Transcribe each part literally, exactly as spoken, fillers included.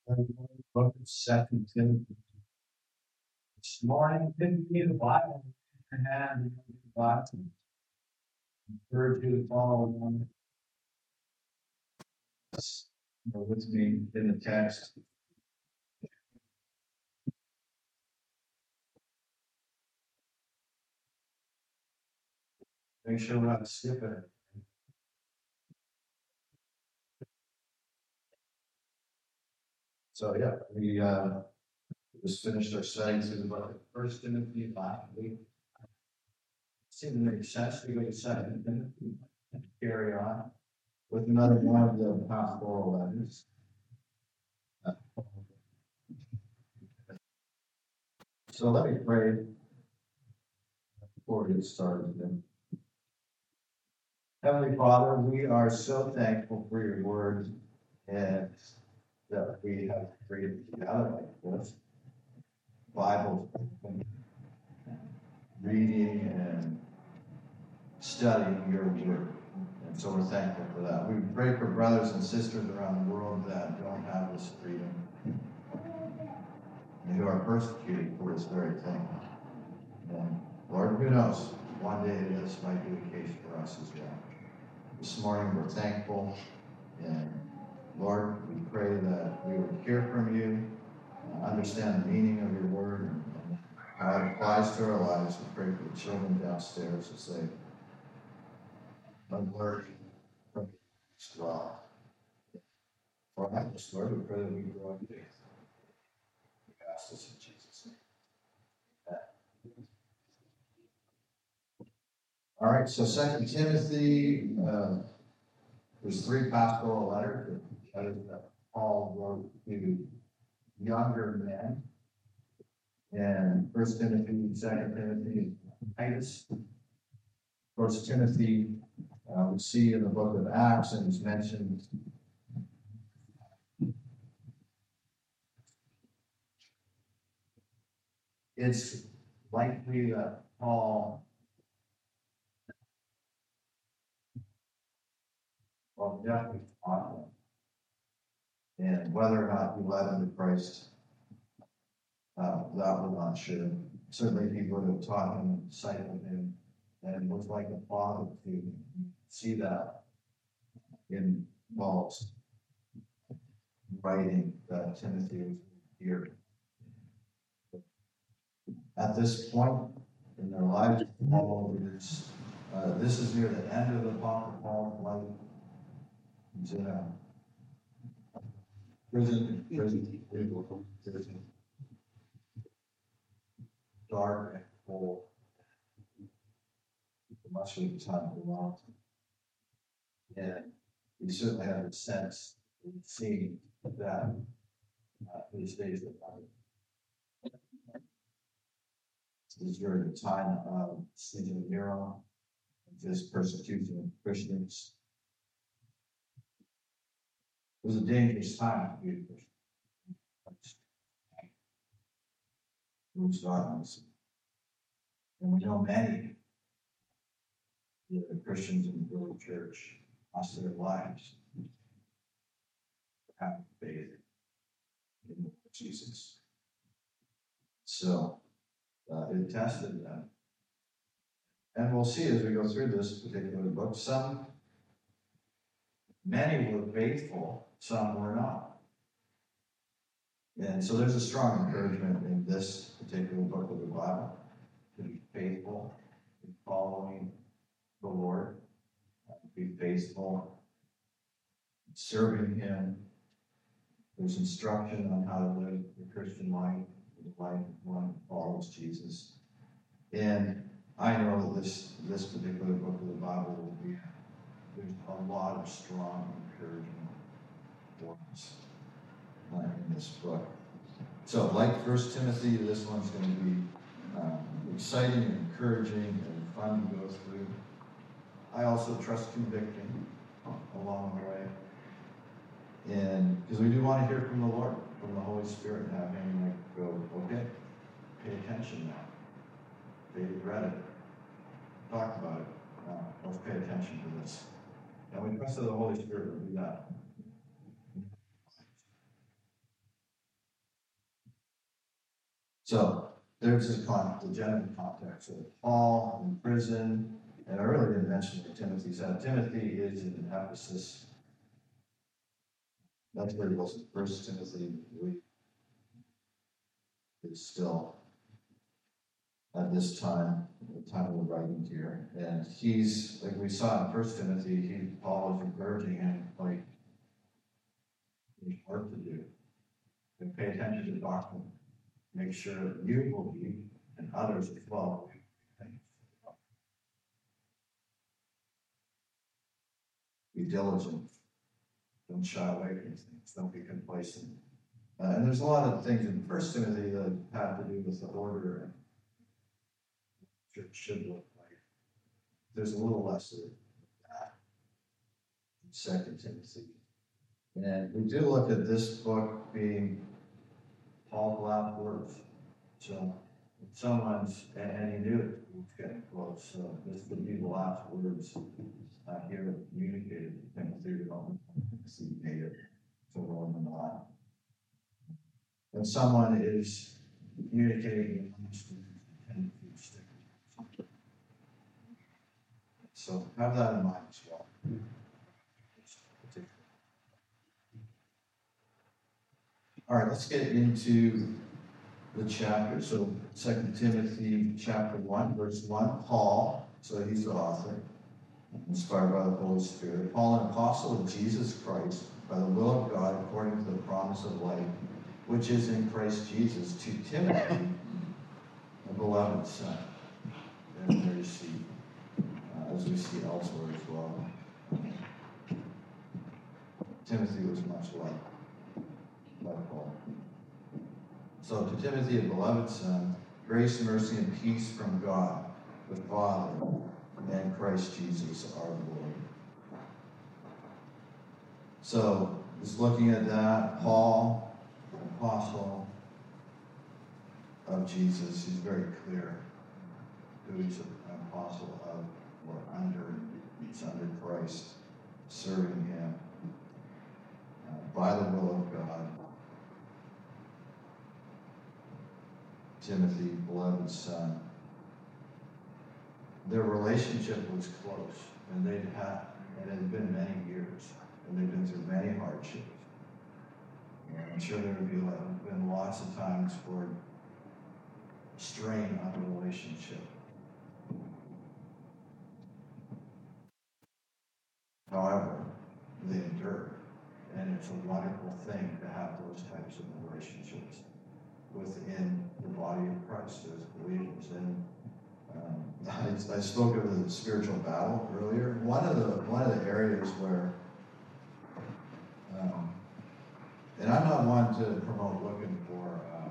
Book of Second Timothy. This morning, Timothy, the Bible in your hand, the Bible. Encourage you to follow along with me in the text. Make sure we're not skipping it. So yeah, we uh, just finished our study through the book of First Timothy last week. Seemed to make sense to go to Second Timothy and carry on with another one of the pastoral letters. Uh, So let me pray before we get started. Then. Heavenly Father, we are so thankful for your word and that we have freedom together like this. Bible reading and studying your word. And so we're thankful for that. We pray for brothers and sisters around the world that don't have this freedom and who are persecuted for this very thing. And Lord, who knows, one day this might be the case for us as well. This morning we're thankful, and Lord, we pray that we would hear from you, uh, understand the meaning of your word, and, and how it applies to our lives. We pray for the children downstairs as they learn from you as well. For us, Lord, we pray that we grow in faith. We ask this in Jesus' name. Amen. All right, so Second Timothy, uh, there's three pastoral letters, letters that Paul wrote to younger men. And First Timothy, Second Timothy, Titus. First Timothy, uh, we see in the book of Acts, and it's mentioned. It's likely that Paul, well, definitely taught him, and whether or not he led him to Christ, uh, that we're not sure. Certainly, he would have taught him and discipled him, and was like a father to see that in Paul's writing that Timothy was here. At this point in their lives, Paul is, uh, this is near the end of the Apostle Paul's life. He's in a prison, prison, prison, dark and cold, much of the time alone. And he certainly had a sense, seeing that uh, his days of life. This is during the time of Caesar Nero, this persecution of Christians. It was a dangerous time to be a Christian. It was violence. And we know many the Christians in the early church lost their lives for having faith in Jesus. So uh, it tested them. And we'll see as we go through this particular book, some, many were faithful, some were not. And so there's a strong encouragement in this particular book of the Bible to be faithful in following the Lord, uh, be faithful in serving Him. There's instruction on how to live the Christian life, the life of one who follows Jesus. And I know that this this particular book of the Bible will be, there's a lot of strong encouragement for us uh, in this book. So, like First Timothy, this one's going to be um, exciting and encouraging and fun to go through. I also trust convicting along the way. And because we do want to hear from the Lord, from the Holy Spirit, and have Him like go, okay, pay attention now. David read it, talked about it. Now, let's pay attention to this. And we trust that the Holy Spirit will do that. So there's this con, the general context of Paul in prison, and I really didn't mention where Timothy's at. Timothy is in Ephesus. That's where he was. First Timothy we, is still at this time, the time of the writing here. And he's, like we saw in First Timothy, he, Paul was encouraging him, like, there's work to do. And pay attention to doctrine. Make sure that you believe and others as well. Be diligent. Don't shy away from things. Don't be complacent. Uh, and there's a lot of things in First Timothy that have to do with the order and church should look like. There's a little less of that in Second Timothy. And we do look at this book being Paul's last words. So someone's, and, and he knew it was getting close. So this would be the last words uh, here communicated to Timothy. We don't see made it to Roman law. When someone is communicating and so have that in mind as well. All right, let's get into the chapter. So Second Timothy chapter one, verse one, Paul, so he's the author, inspired by the Holy Spirit. Paul, an apostle of Jesus Christ, by the will of God, according to the promise of life, which is in Christ Jesus, to Timothy, a beloved son. And there you see, uh, as we see elsewhere as well. Timothy was much like, like Paul. So to Timothy, a beloved son, grace, mercy, and peace from God, the Father, and Christ Jesus our Lord. So, just looking at that, Paul, an apostle of Jesus, he's very clear who he's an apostle of or under. He's under Christ, serving him uh, by the will of God. Timothy, beloved son. Their relationship was close, and they'd had, and it had been many years, and they'd been through many hardships. And I'm sure there would be like, been lots of times for strain on the relationship. However, they endured, and it's a wonderful thing to have those types of relationships within the body of Christ as believers. And um, I, I spoke of the spiritual battle earlier. One of the one of the areas where, um, and I'm not one to promote looking for um,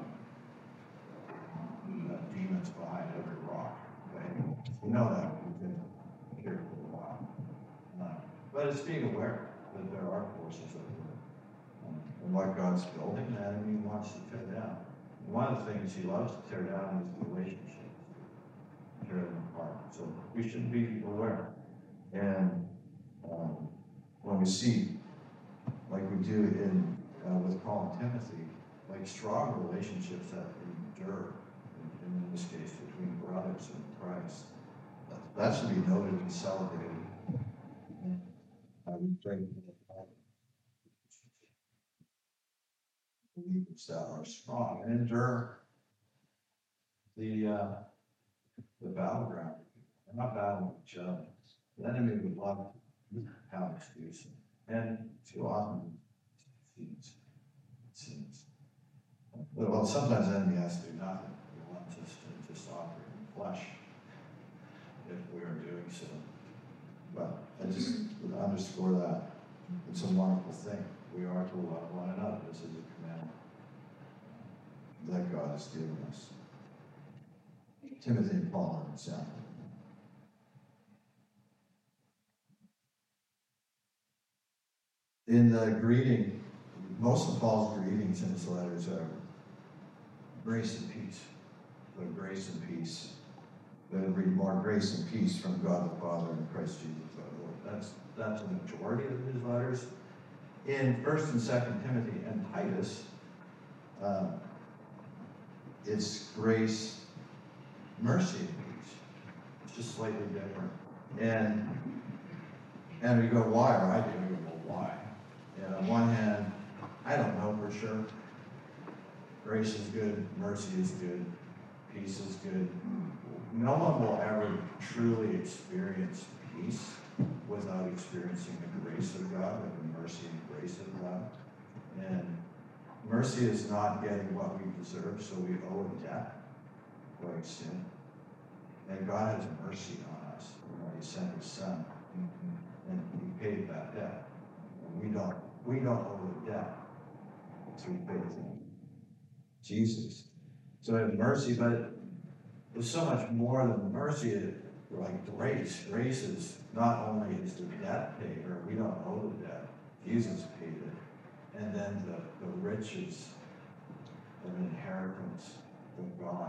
uh, demons behind every rock. Okay? We know that we've been here for a while, uh, but it's being aware that there are forces at work, um, and what God's building, the enemy wants to tear down. One of the things he loves to tear down is the relationships, tear them apart. So we should be aware. And um, when we see, like we do in uh, with Paul and Timothy, like strong relationships that endure, and in this case between brothers in Christ, that, that should be noted and celebrated. And I would pray for the believers that are strong and endure the uh, the battleground. They're not battling each other. The enemy would love to have us do so. And too often it seems, it seems. Well, sometimes the enemy has to do nothing. He wants us to just operate in flesh if we are doing so. But I just would underscore that. It's a wonderful thing. We are to love one another. This is a commandment that God has given us. Timothy and Paul are an example. In the greeting, most of Paul's greetings in his letters are grace and peace. So grace and peace. They would read more grace and peace from God the Father and Christ Jesus our Lord. That's that's the majority of his letters. In First and Second Timothy and Titus, uh, it's grace, mercy, and peace. It's just slightly different. And and we go, why? Or I do. We go, well, why? And on one hand, I don't know for sure. Grace is good, mercy is good, peace is good. No one will ever truly experience peace without experiencing the grace of God, or the mercy and grace of God. And mercy is not getting what we deserve, so we owe a debt, like sin. And God has mercy on us. You know, he sent his son, and he paid that debt. And we don't, we don't owe the debt, so we paid it. Jesus. So we have mercy, but there's so much more than mercy, like grace. Grace is not only is the debt paid, or we don't owe the debt, Jesus paid it. And then the, the riches of inheritance of God.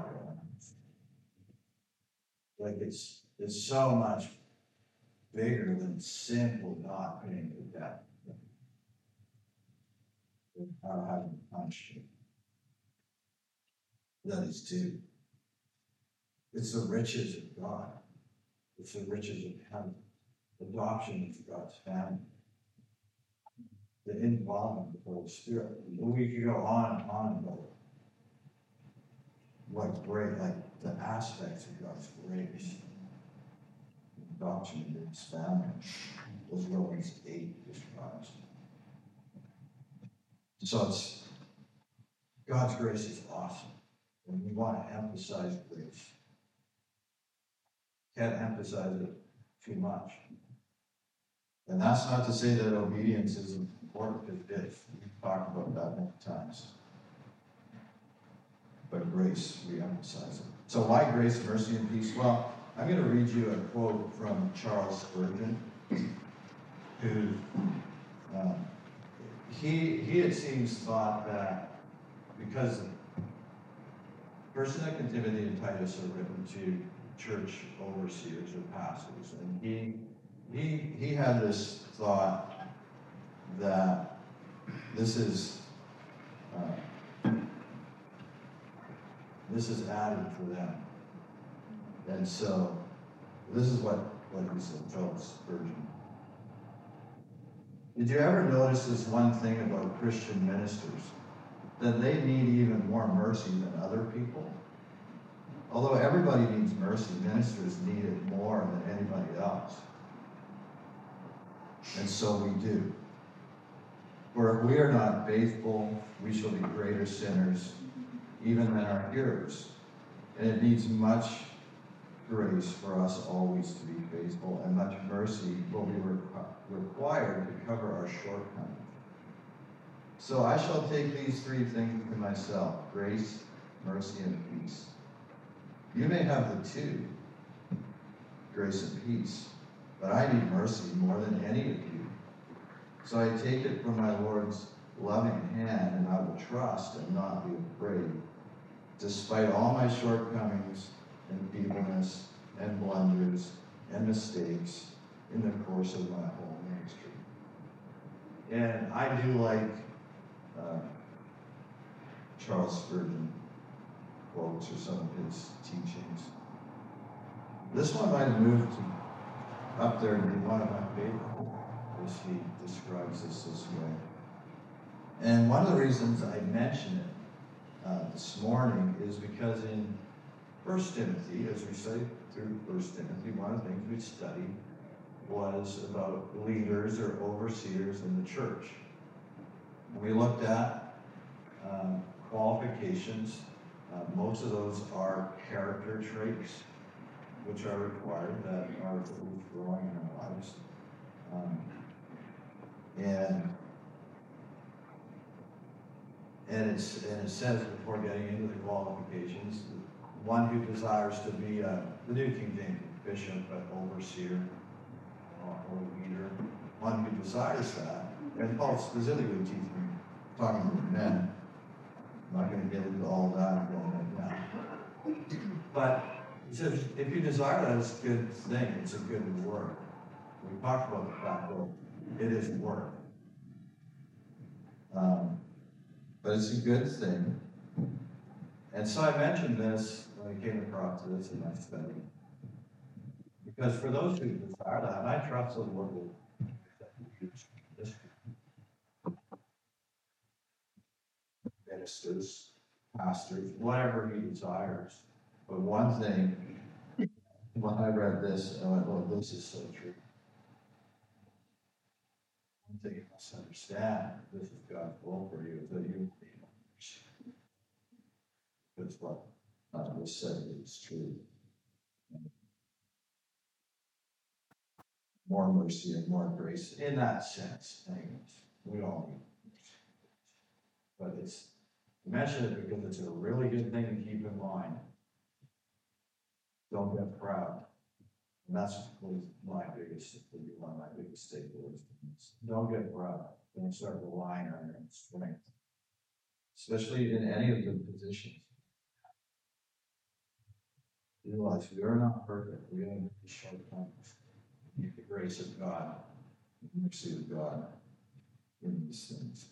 Like it's, it's so much bigger than simply not paying the debt. Or having punished you. That is too. It's the riches of God. It's the riches of heaven. Adoption into God's family. The involvement of the Holy Spirit. We could go on and on about what great, like the aspects of God's grace. Adoption into his family. As Romans eight describes. So it's, God's grace is awesome. And we want to emphasize grace. Can't emphasize it too much. And that's not to say that obedience isn't important, it is. We've talked about that many times. But grace, we emphasize it. So why grace, mercy, and peace? Well, I'm going to read you a quote from Charles Spurgeon, who um, he, he, it seems, thought that because First Second Timothy and Titus are written to church overseers or pastors, and he he he had this thought that this is uh, this is added for them, and so this is what what he said, Charles Spurgeon. Did you ever notice this one thing about Christian ministers? That they need even more mercy than other people? Although everybody needs mercy, ministers need it more than anybody else. And so we do. For if we are not faithful, we shall be greater sinners, even than our hearers. And it needs much grace for us always to be faithful, and much mercy will be re- required to cover our shortcomings. So I shall take these three things to myself: grace, mercy, and peace. You may have the two, grace and peace, but I need mercy more than any of you. So I take it from my Lord's loving hand, and I will trust and not be afraid, despite all my shortcomings and feebleness and blunders and mistakes in the course of my whole ministry. And I do like uh, Charles Spurgeon quotes or some of his teachings. This one might have moved to up there to be one of my favorite, as he describes this this way. And one of the reasons I mention it uh, this morning is because in First Timothy, as we studied through First Timothy, one of the things we studied was about leaders or overseers in the church. And we looked at um, qualifications. Uh, most of those are character traits, which are required, that are growing in our lives. Um, and and, it's, and it says, before getting into the qualifications, one who desires to be a, the New King James, bishop, but overseer uh, or leader, one who desires that. And Paul specifically teaching, talking to men. I'm not going to get into all that right now. But he says, if you desire that, it's a good thing. It's a good work. We talked about the fact that it is work. Um, but it's a good thing. And so I mentioned this when I came across this in my study. Because for those who desire that, and I trust the Lord will use this ministers, pastors, whatever he desires. But one thing, when I read this, I went, oh, this is so true. One thing you must understand, this is God's will for you, is that you be mercy. Because what uh, was said is true. More mercy and more grace in that sense, anyways. We all need mercy. But it's, I mention it because it's a really good thing to keep in mind. Don't get proud. And that's my biggest, one of my biggest takeaways. Don't get proud. Don't start relying on your own strength, especially in any of the positions. Realize we are not perfect. We have shortcomings. We need the grace of God, the mercy of God in these things.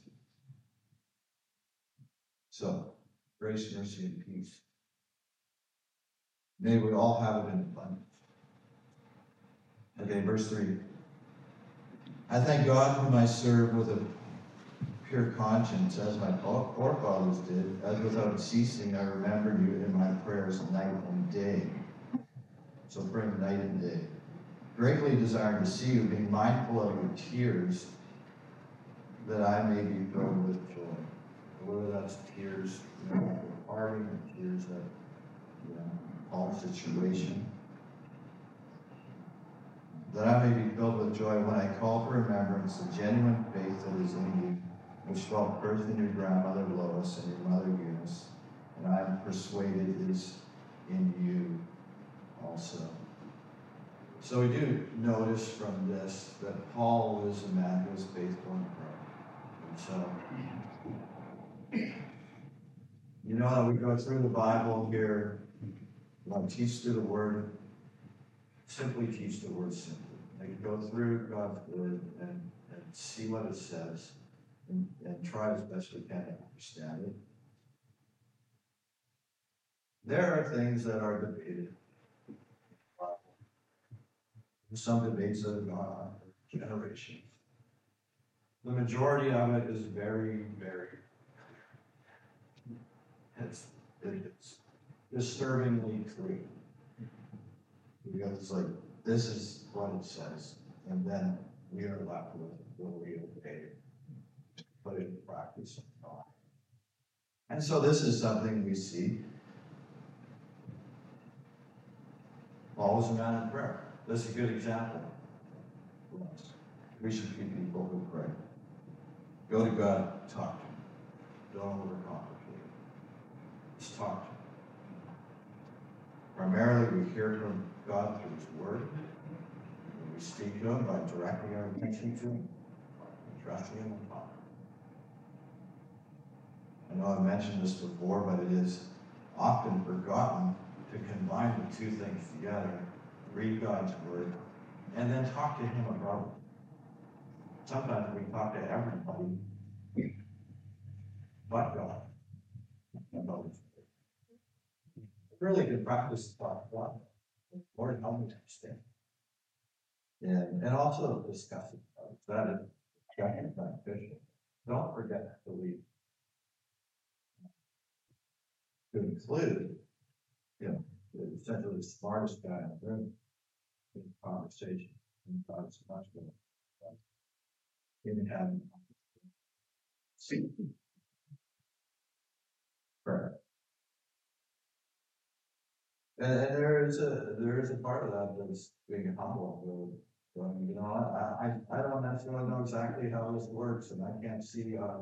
So, grace, mercy, and peace. May we all have it in abundance. Okay, verse three. I thank God whom I serve with a pure conscience, as my forefathers did, as without ceasing I remember you in my prayers night and day. So praying night and day. Greatly desiring to see you, being mindful of your tears, that I may be filled with joy. Whether that's tears, you know, of parting, or tears of, you know, all situation. That I may be filled with joy when I call for remembrance the genuine faith that is in you, which dwelt first in your grandmother Lois and your mother Eunice, and I am persuaded is in you also. So we do notice from this that Paul was a man who was faithful in prayer. And so, you know that we go through the Bible here, you know, teach through the Word, simply teach the Word simply. Like go through God's Word and, and see what it says and, and try as best we can to understand it. There are things that are debated. Some debates that have gone on for generations. The majority of it is very, very clear. It's, it's disturbingly clear. Because it's like, this is what it says, and then we are left with what we obey, put it in practice. And so this is something we see. Paul was a man of prayer. This is a good example. We should be people who pray. Go to God, talk to him. Don't overcomplicate it. Just talk to him. Primarily, we hear from God through his word. We speak to him by directing our attention to him, trusting him and talking. I know I've mentioned this before, but it is often forgotten to combine the two things together. Read God's word, and then talk to him about it. Sometimes we talk to everybody but God about his word. Really good practice to talk to God. Lord, help me to understand. And, and also discuss it. That is definitely beneficial. Don't forget to leave. To include, you know, essentially the smartest guy in the room in the conversation. And God is much more in having see prayer. And, and there is a there is a part of that that's being humble. Going, you know, I, I I don't necessarily know exactly how this works, and I can't see uh,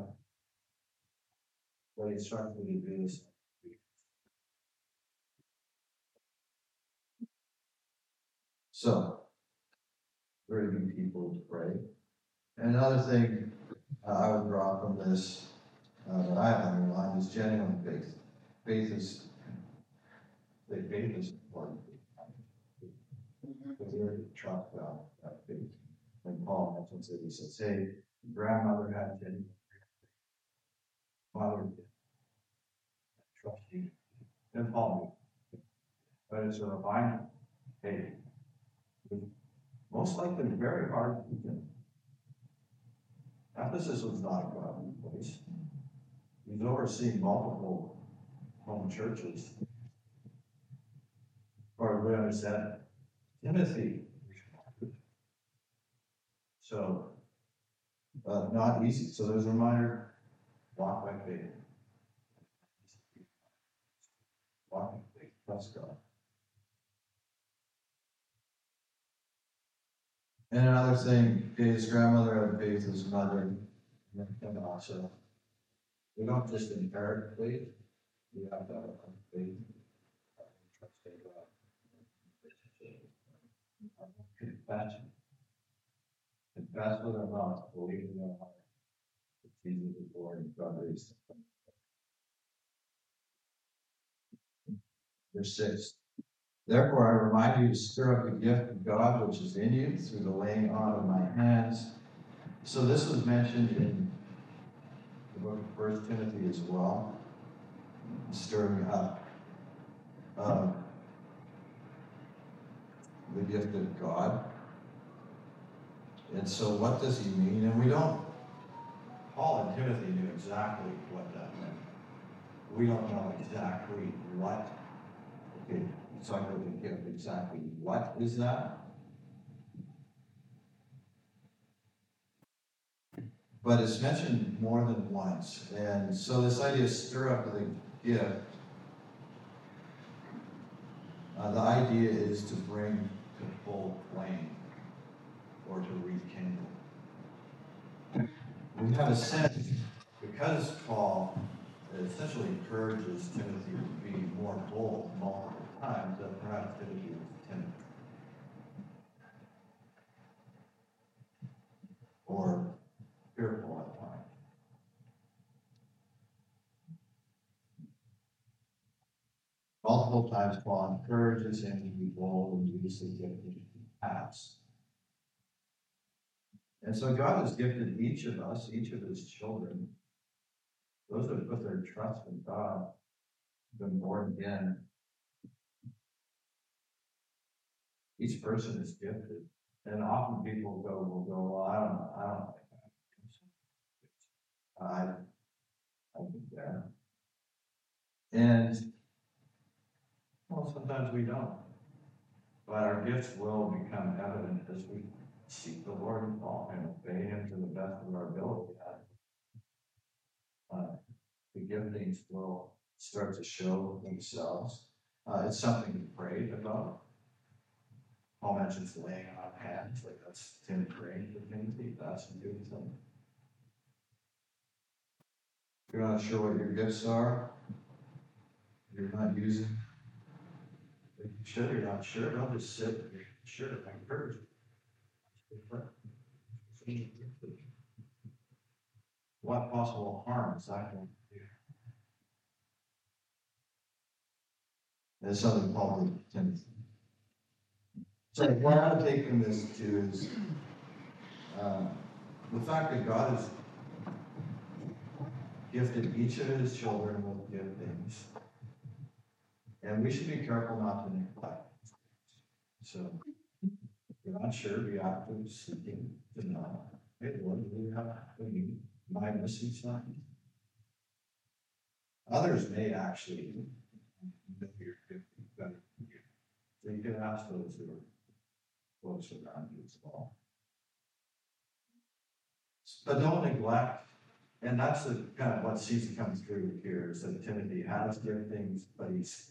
what instructs me to do this. So, urging people to pray. And another thing uh, I would draw from this uh, that I have underlined is genuine faith. Faith is faith is important. Because we're to trust God, that faith. Like Paul mentions it, he says, "Hey, grandmother had genuine faith. Father did. I trust you." and Paul, but it's a reminder, hey, most likely very hard to do. Ephesus was not a godly place. He's overseeing multiple home churches. Or we understand Timothy. So, uh, not easy. So there's a reminder, walk by faith. Walk by faith, trust God. And another thing, his grandmother had faith, his mother, and also, we don't just inherit faith, we have to have faith. Trust in God. Confess. Confess with our mouth, believe in our heart. Jesus is Lord and God raised him from the dead. Verse six. Therefore I remind you to stir up the gift of God which is in you through the laying on of my hands. So this was mentioned in the book of First Timothy as well. Stirring up uh, the gift of God. And so what does he mean? And we don't, Paul and Timothy knew exactly what that meant. We don't know exactly what, okay, it's talking about the gift, exactly what is that? But it's mentioned more than once. And so this idea of stir up the gift, uh, the idea is to bring to full flame or to rekindle. We have a sense, because Paul essentially encourages Timothy to be more bold multiple times, that perhaps Timothy was timid. Or fearful at times. Multiple times Paul encourages him to be bold and use the gift he has. And so God has gifted each of us, each of his children, those that put their trust in God, been born again. Each person is gifted. And often people go, will go, well, I don't know, I don't think I I I've been there. And well, sometimes we don't. But our gifts will become evident as we seek the Lord and follow him, obey him to the best of our ability. Uh, the giftings will start to show themselves. Uh, it's something to pray about. Paul mentions laying on hands, like that's Tim praying for Timothy. That's a good thing. If you're not sure what your gifts are, you're not using. If you should, you're not sure. Don't just sit. You're sure. I encourage you. What possible harm is that going to do? That's something Paul did to Timothy. So what I'm taking this to is uh, the fact that God has gifted each of his children with giftings, and we should be careful not to neglect. So if you're not sure, be active, seeking to know. Hey, Lord, do you have what you need? Am I missing something? Others may actually know your gifting better than you. So you can ask those who are close around you as well. But don't neglect, and that's the kind of what seems to come through here is that Timothy has giftings, but he's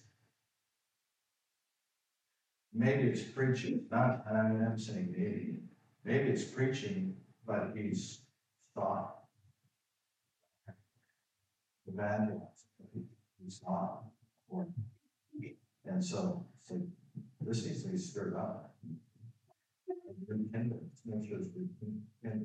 maybe it's preaching, not, I mean, I'm saying maybe, maybe it's preaching, but he's thought evangelizing, he's not, or, and so, so this needs to be stirred up. Rekindled, make sure it's rekindled.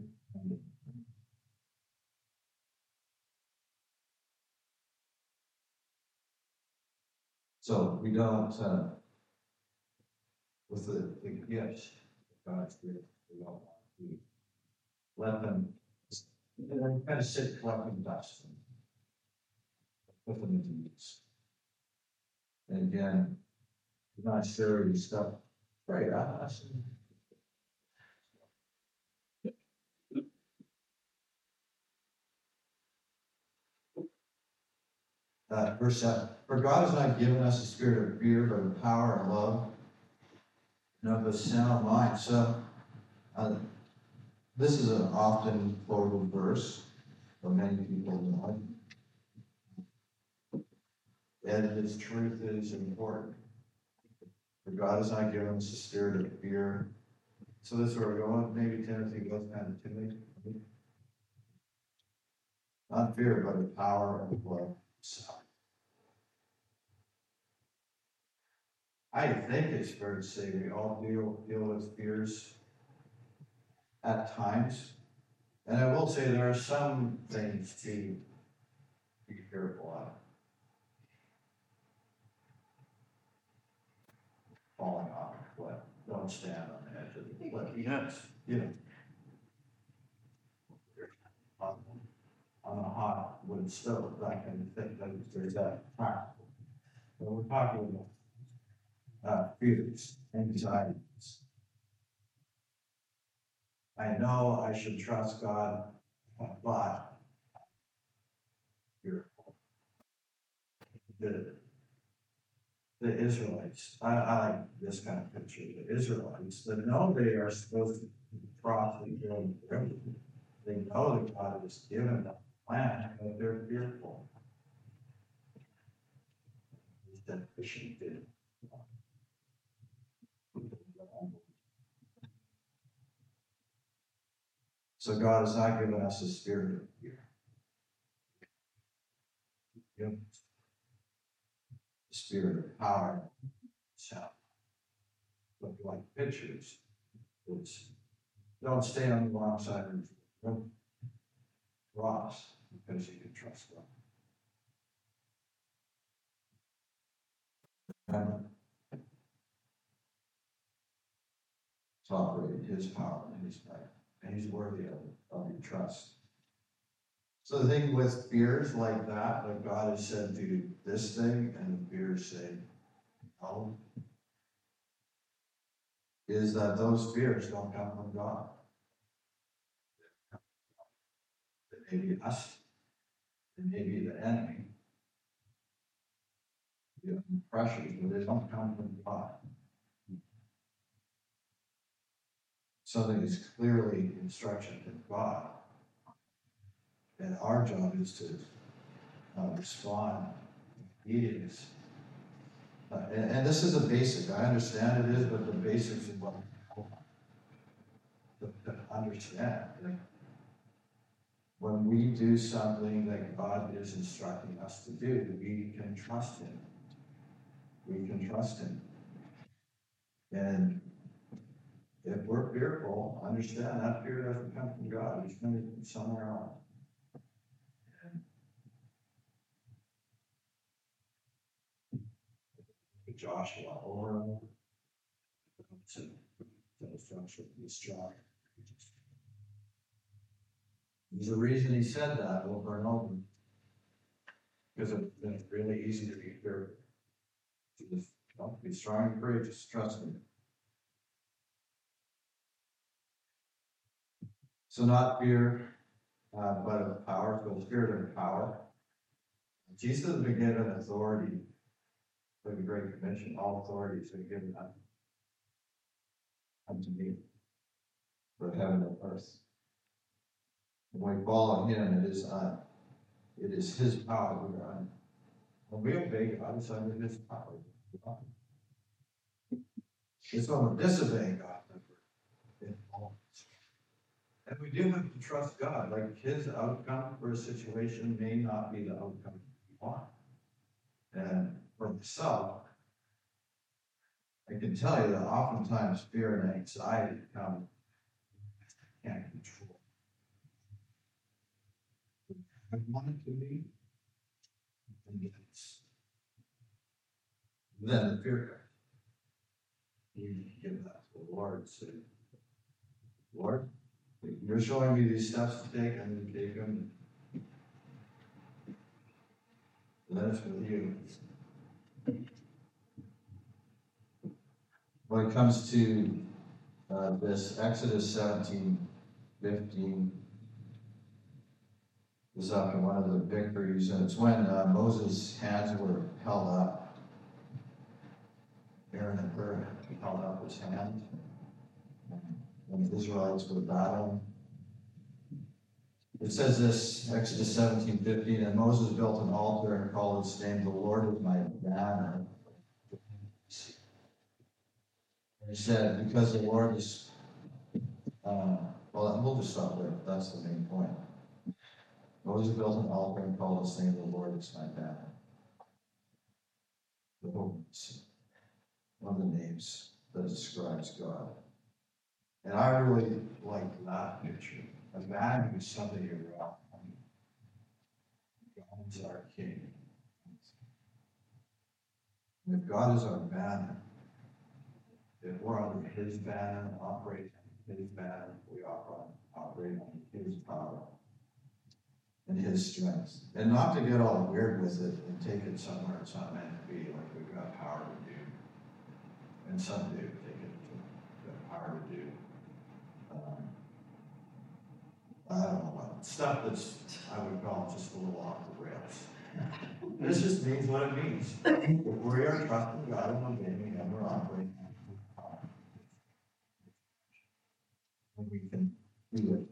So we don't, uh, with the, the gifts that God's given, we don't want to let them, and then kind of sit collecting dust and put them into use. And again, I'm not sure you stuff right at us. Uh, verse seven, for God has not given us a spirit of fear, but of power and love, and of a sound mind. So, uh, this is an often quoted verse for many people know it. And its truth is important. For God has not given us a spirit of fear. So this is where we're going. Maybe Timothy goes kind of timid. Not fear, but of power and love. So, I think it's fair to say we all deal deal with fears at times. And I will say there are some things to be careful of. Falling off a cliff. Don't stand on the edge of the cliff. Yes. You know. On, on a hot wood stove, that kind of thing. That there's that practical. But we're talking about uh, fears, anxieties. I know I should trust God, but fearful. The, the Israelites, I, I like this kind of picture. The Israelites, that know they are supposed to cross the Jordan River. They know that God has given them a land, but they're fearful. That fishing did. So God has not given us a spirit of fear. Given us a spirit of power, sound. But like pictures, it's don't stay on the wrong side of the cross because you can trust God. Remember, to operate in His power and His might, and He's worthy of, of your trust. So the thing with fears like that, like God has said, do this thing, and the fears say no, is that those fears don't come from God. It may be us, it may be the enemy, the pressures, but they don't come from God. Something is clearly instruction from God. And our job is to uh, respond immediately. Uh, and, and this is a basic, I understand it is, but the basics of what to, to understand. Like, when we do something that God is instructing us to do, we can trust Him. We can trust Him. And if we're fearful, understand that fear doesn't come from God. It's coming from somewhere else. And Joshua over and over. So, so Joshua, this Joshua. There's a reason he said that over and over. Because it's really easy to be fearful. Just don't be strong and courageous, trust me. So not fear, uh, but of power, so the spirit of power. Jesus has been given authority for the Great Commission. All authority has been given unto me for heaven and earth. When we follow Him, it is uh, it is His power we are under. When we obey God, it's under His power. It's when we disobey God that we're in fault. And we do have to trust God. Like His outcome for a situation may not be the outcome we want. And for myself, I can tell you that oftentimes fear and anxiety come, I can't control. I want it to be, and it's, then the fear comes. You give that to the Lord, say, Lord, you're showing me these steps to take, I'm going to take them. Then it's with you. when it comes to uh, this Exodus seventeen fifteen is up in one of the victories, and it's when uh, Moses' hands were held up. Aaron and Hur held up his hands when the Israelites were battling. It says this, Exodus seventeen fifteen, and Moses built an altar and called its name, "The Lord is my banner." He said, because the Lord is, uh, well, we'll just stop there. That's the main point. Moses built an altar and called its name, "The Lord is my banner." The Lord's one of the names that describes God. And I really like that picture. A banner is something you're on. God is our King. And if God is our banner, if we're under his banner, operate under his banner, we operate, operate under his power and his strength. And not to get all weird with it and take it somewhere it's not meant to be, like we've got power to do. And some do take it to the power to do. Um, I don't know what stuff that's, I would call just a little off the rails. This just means what it means. If we are trusting God and obeying him, we're operating under his power. And we can do it.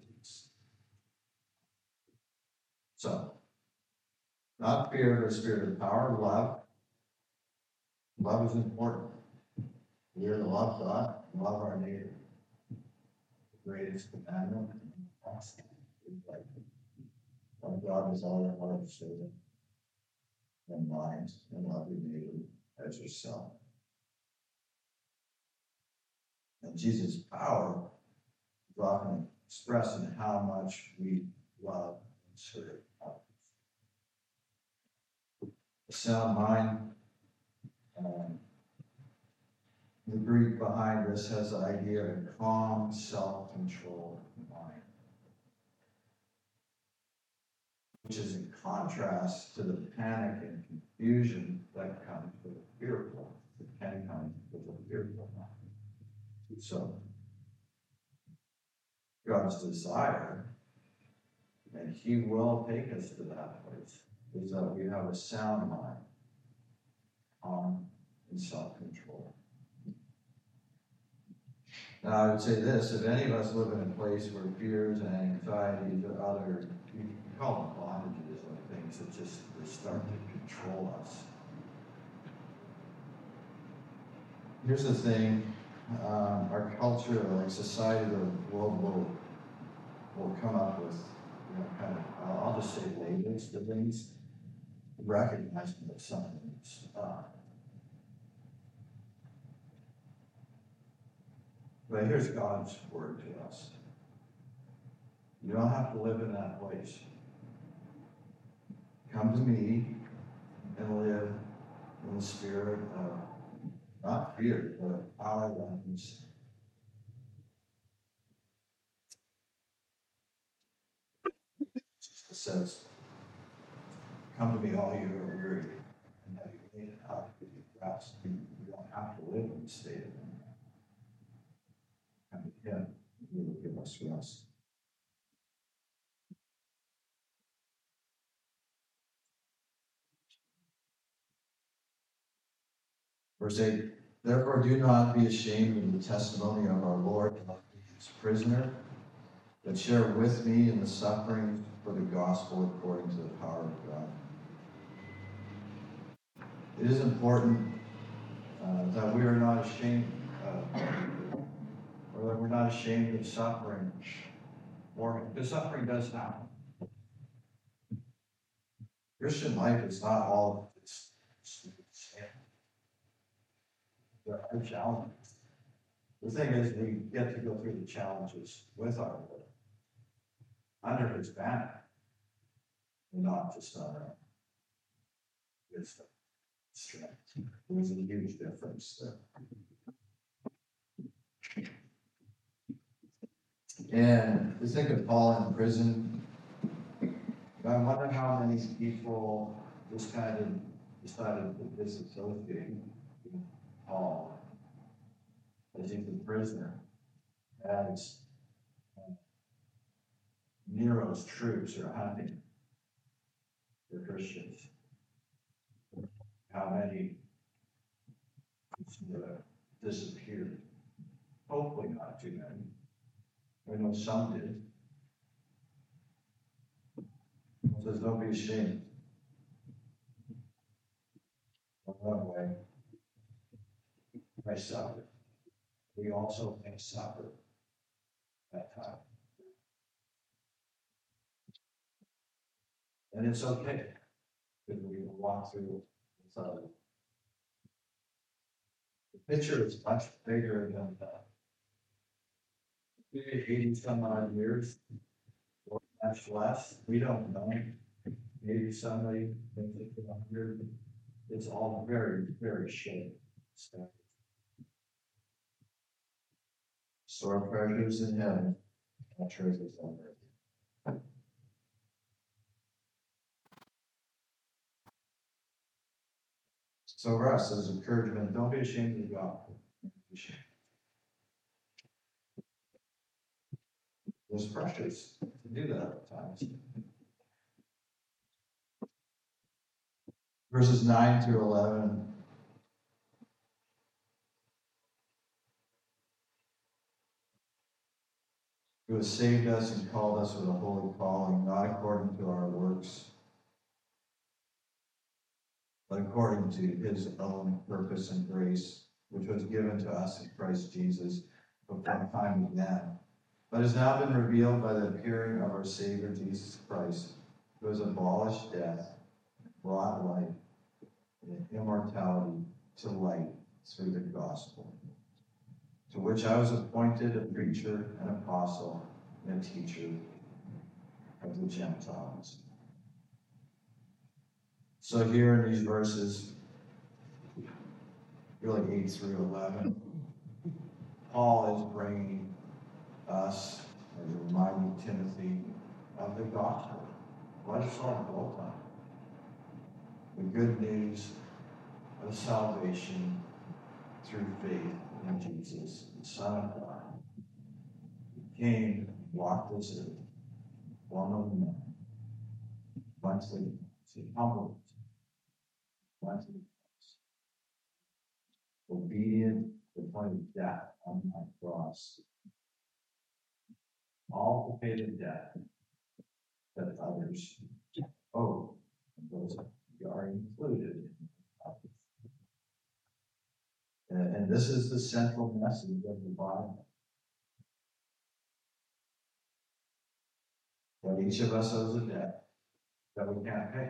So, not fear, but spirit of power, love. Love is important. We are to love God, love our neighbor. The greatest commandment is like love God with all your heart, soul, and mind, and love your neighbor as yourself. And Jesus' power is often expressed in how much we love and serve others. A sound mind, um, the Greek behind this has the idea of a calm, self-controlled mind, which is in contrast to the panic and confusion that comes with a fearful, that can come with a fearful mind. So, God's desire, and he will take us to that place, is that we have a sound mind, calm and self-control. Now, I would say this, if any of us live in a place where fears and anxieties or other, you call them bondages or things that just they start to control us. Here's the thing, um, our culture, like society, the world will, will come up with, you know, kind of, I'll, I'll just say labels to things, recognizing that something needs to stop. But here's God's word to us. You don't have to live in that place. Come to me and live in the spirit of, not fear, but power and peace. It says, come to me all you who are weary and heavy laden, I'll give you rest. You don't have to live in the state of it. Come to him, he will give us rest. Verse eight, therefore do not be ashamed of the testimony of our Lord, his prisoner, but share with me in the sufferings for the gospel according to the power of God. It is important uh, that we are not ashamed of, or that we're not ashamed of suffering for him, because suffering does happen. Christian life is not all it's, it's, it's there are challenges. The thing is, we get to go through the challenges with our Lord, under his banner, and not just on our wisdom, strength. There's a huge difference there. And you think of Paul in prison. I wonder how many people just kind of decided to disassociate with Paul as if the prisoner, as uh, Nero's troops are hunting the Christians. How many uh, disappeared? Hopefully not too many. I know some did. It says, don't be ashamed. By the way, I suffered. We also may suffer that time. And it's okay, because we can walk through this other. The picture is much bigger than that. Maybe eighty some odd years, or much less, we don't know. Maybe somebody thinks it's a hundred. It's all very, very short stuff. Store treasures in heaven, not treasures on earth. So for us, as encouragement, don't be ashamed of God. It's precious to do that at times. Verses nine through eleven. Who has saved us and called us with a holy calling, not according to our works, but according to his own purpose and grace, which was given to us in Christ Jesus before time began, but has now been revealed by the appearing of our Savior Jesus Christ, who has abolished death, brought life and immortality to light through the gospel, to which I was appointed a preacher, an apostle, and a teacher of the Gentiles. So here in these verses, really eight through eleven, Paul is bringing us, or reminding Timothy of the gospel. What is our goal time? The good news of salvation through faith in Jesus, the Son of God. He came, walked this earth, born of man, went to the humble, went to the cross, obedient to the point of death on that cross, all to pay the debt that others owe, and those are included in the and, and this is the central message of the Bible. That each of us owes a debt that we can't pay.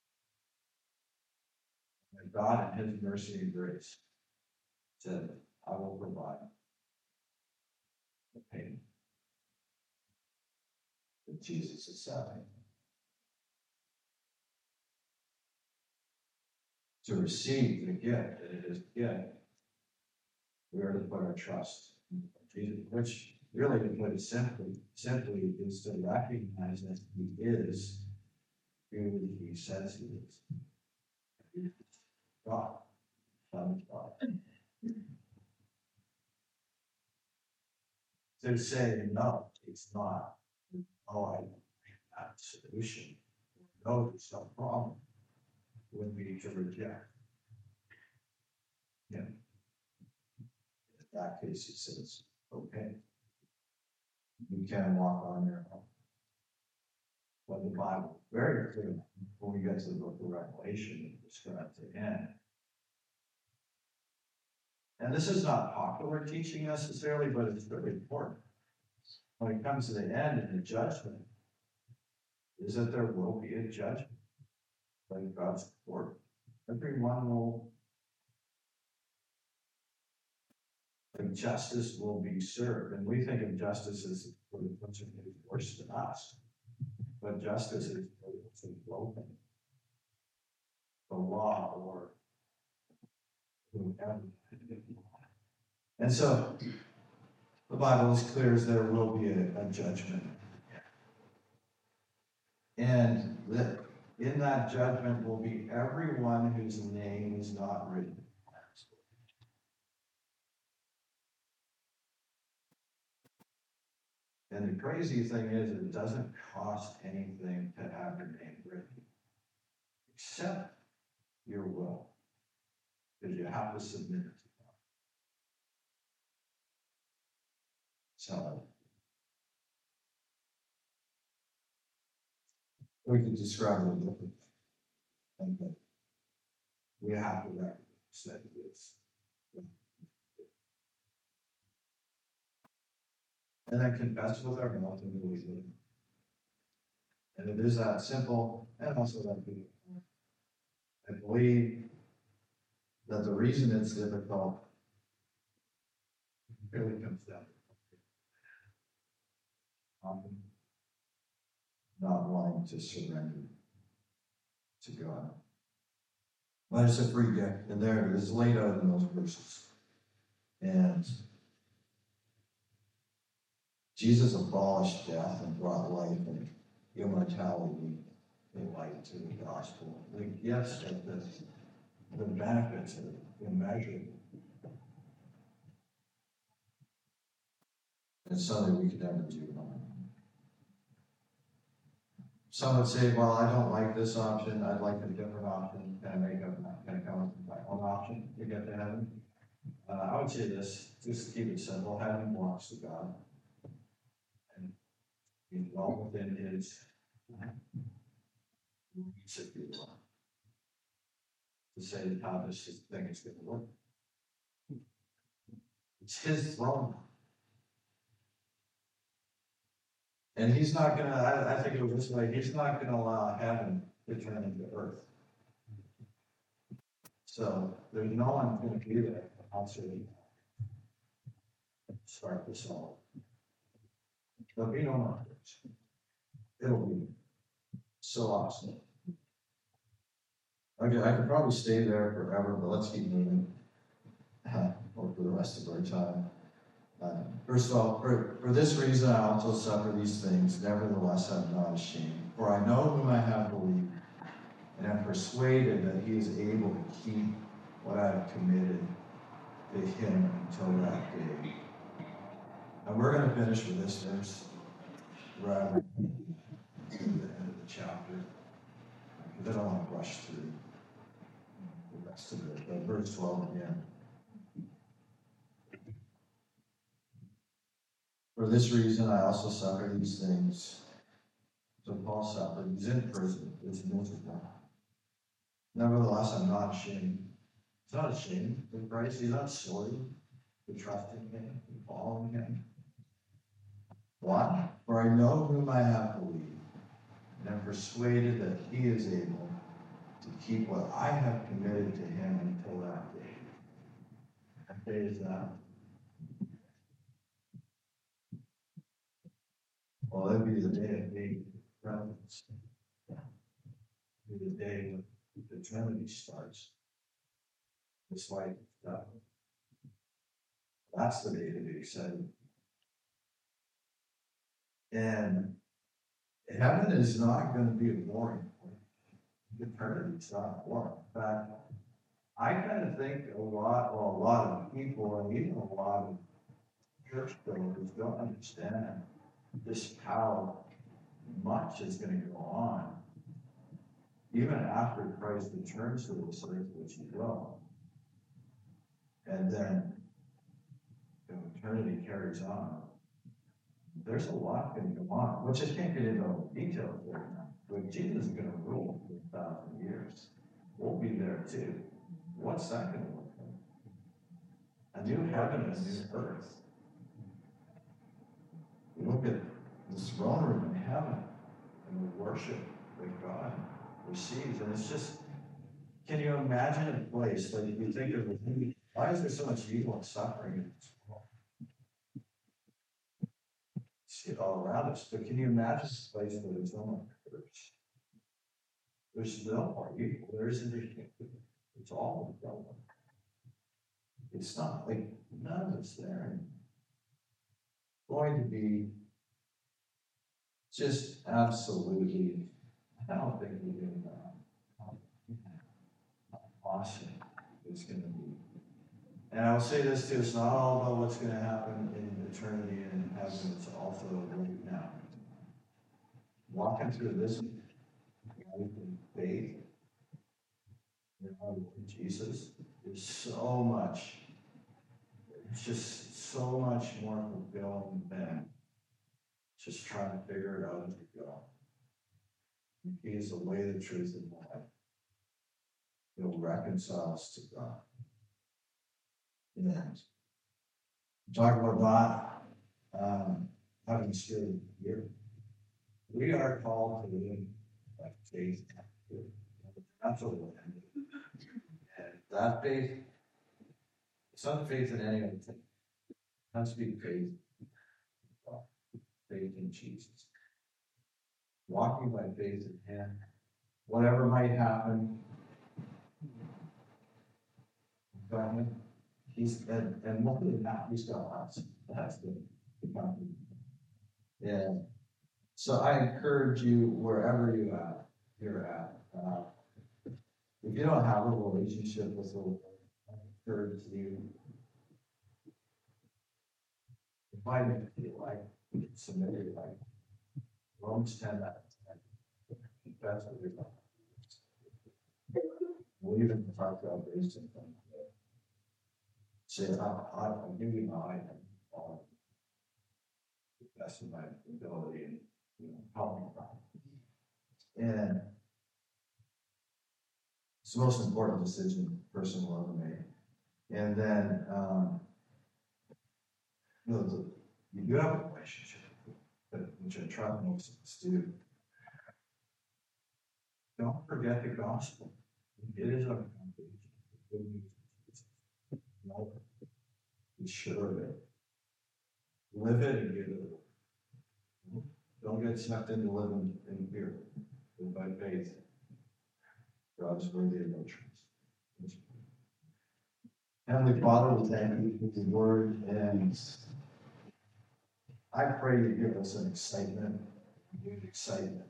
And God, in his mercy and grace, said, I will provide the payment that Jesus is selling. To receive the gift that it is a gift, we are to put our trust in Jesus, which really, to put it simply, simply is to recognize that he is who he says he is. God, Son of God. To say, no, it's not. Oh, I have a solution. No, there's no problem. Would be to reject him. In that case, he says, okay, you can walk on your own. But the Bible, very clear, when we get to the book of Revelation, it describes the end. And this is not popular teaching necessarily, but it's very important. When it comes to the end and the judgment, is that there will be a judgment by God's court. Everyone will, like, justice will be served. And we think of justice as for the person who's worse than us. But justice is for the person broken the law or whoever. And so the Bible is clear as there will be a, a judgment. And that in that judgment will be everyone whose name is not written. And the crazy thing is, it doesn't cost anything to have your name written, except your will, because you have to submit it. So we can describe it differently. And that we have to recognize that it is. And then confess with our mouth and believe it. And it is that simple, and also that we, I believe that the reason it's difficult really comes down to um, not wanting to surrender to God. But it's a free gift, and there it is laid out in those verses. And Jesus abolished death and brought life and immortality and light to the gospel. The gifts of the, the benefits are immeasurable. It's something we could never do. Some would say, well, I don't like this option, I'd like a different option. Can I make up, can I come up with my own option to get to heaven? Uh, I would say this, just keep it simple, heaven belongs to God. And he's well within his reach, if you will, to say how this thing is gonna work. It's his throne. And he's not gonna, I, I think it was this way, he's not gonna allow heaven to turn into earth. So there's no one gonna be there to start this all. There'll be no more. It'll be so awesome. Okay, I could probably stay there forever, but let's keep moving. Uh, or for the rest of our time. Uh, first of all, for, for this reason I also suffer these things, nevertheless I'm not ashamed. For I know whom I have believed, and am persuaded that he is able to keep what I have committed to him until that day. And we're going to finish with this verse rather than the end of the chapter, because I don't want to rush through the rest of it. But verse twelve again. For this reason I also suffer these things. So Paul suffered. He's in prison. It's miserable. Nevertheless, I'm not ashamed. He's not ashamed of Christ. He's not sorry for trusting him and following him. Why? For I know whom I have believed, and am persuaded that he is able to keep what I have committed to him until that day. What day is that? Well, it'll be the day of the presence. It'll be the day when the Trinity starts. It's like that. That's the day to be excited. And heaven is not going to be a boring place. Eternity is not boring. In fact, I kind of think a lot, well, a lot of people, and even a lot of church builders don't understand just how much is going to go on, even after Christ returns to this earth, which he will. And then you know, eternity carries on. There's a lot going to go on, which I can't get into all the details right now. But Jesus is going to rule for a thousand years. We'll be there too. What's that going to look like? A new heaven and a new earth. We look at this throne room in heaven and we worship that God receives. And it's just, can you imagine a place that you think of, why is there so much evil and suffering in this world? See it all around us. But can you imagine a place where there's no more curse? There's no more evil. There isn't anything. It's all gone. It's not like none of it's there. Going to be just absolutely, I don't think we can uh, awesome it's going to be. And I'll say this too, it's not all about what's gonna happen in eternity and in heaven, it's also right now. Walking through this life in faith, you know, in Jesus, is so much, it's just so much more fulfilling than just trying to figure it out as we go. He is the way, the truth, and the life. He'll reconcile us to God. Yeah. Talk about that, um, having stood here. We are called to live by faith. That's what we're in. And that faith, it's not faith in any other thing. It has to be faith. Faith in Jesus. Walking by faith in Him. Whatever might happen, God, He's and, and more than that, He's got us. That's the, the company. Yeah. So I encourage you wherever you at, you're at. Uh, if you don't have a relationship with the Lord, I encourage you. Invite Him to your life. Submit your life. Romans ten, that confess with your mouth. Believe in the fact that God raised Him from the dead. Say, I, I, I'm giving my life all the best of my ability and, you know, help me out. And it's the most important decision a person will ever make. And then, um, you know, the, you do have a relationship, but which I try most of us do. Don't forget the gospel. It is our foundation. The good news of Jesus. No, be sure of it. Live it and give it. Don't get sucked into living in fear. Live by faith. God is worthy of no trust. Heavenly Father, we thank you for the word, and I pray you give us an excitement, renewed excitement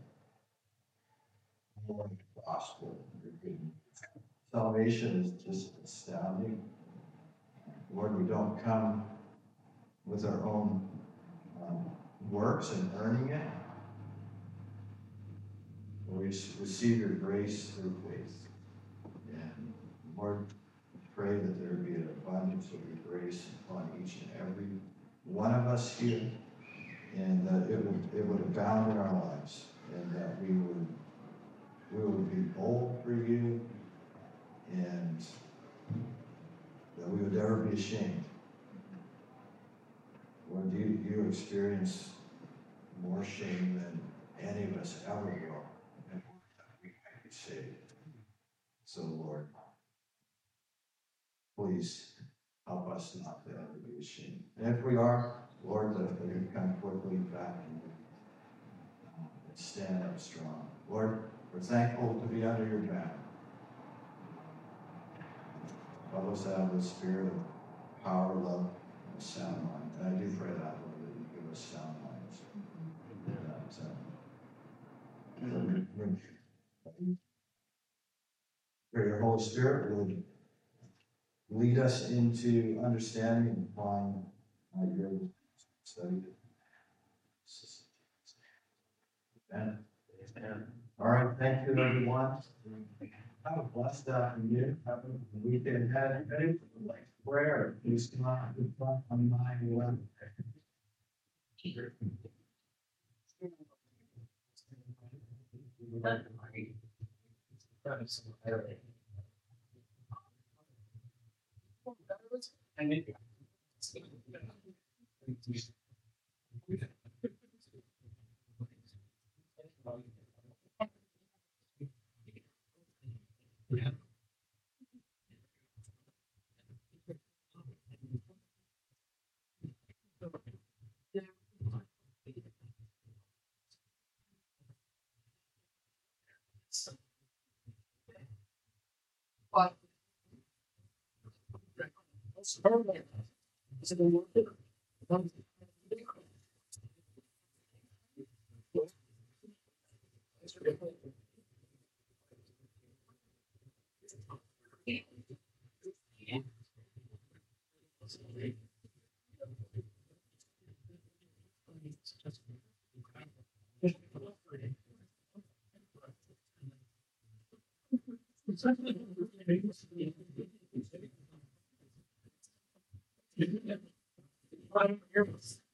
for the gospel, your good news. Salvation is just astounding. Lord, we don't come with our own um, works and earning it. We receive your grace through faith. And Lord, pray that there be an abundance of your grace upon each and every one of us here, and that it would it would abound in our lives, and that we would we would be bold for you, and that we would never be ashamed. Lord, you you experience more shame than any of us ever will, and that we might be saved. So, Lord, please help us not to ever be ashamed. And if we are, Lord, that we can come quickly back and stand up strong. Lord, we're thankful to be under your banner. Help us to have the spirit of power, love, and a sound mind. And I do pray that, Lord, that you give us sound minds. That, uh, that pray your Holy Spirit would lead us into understanding and applying uh, your study. Amen. Amen. All right, thank you, everyone. Have a blessed afternoon. Have a weekend ahead. Ready for like prayer? Please come on. Good luck on nine eleven. Right here.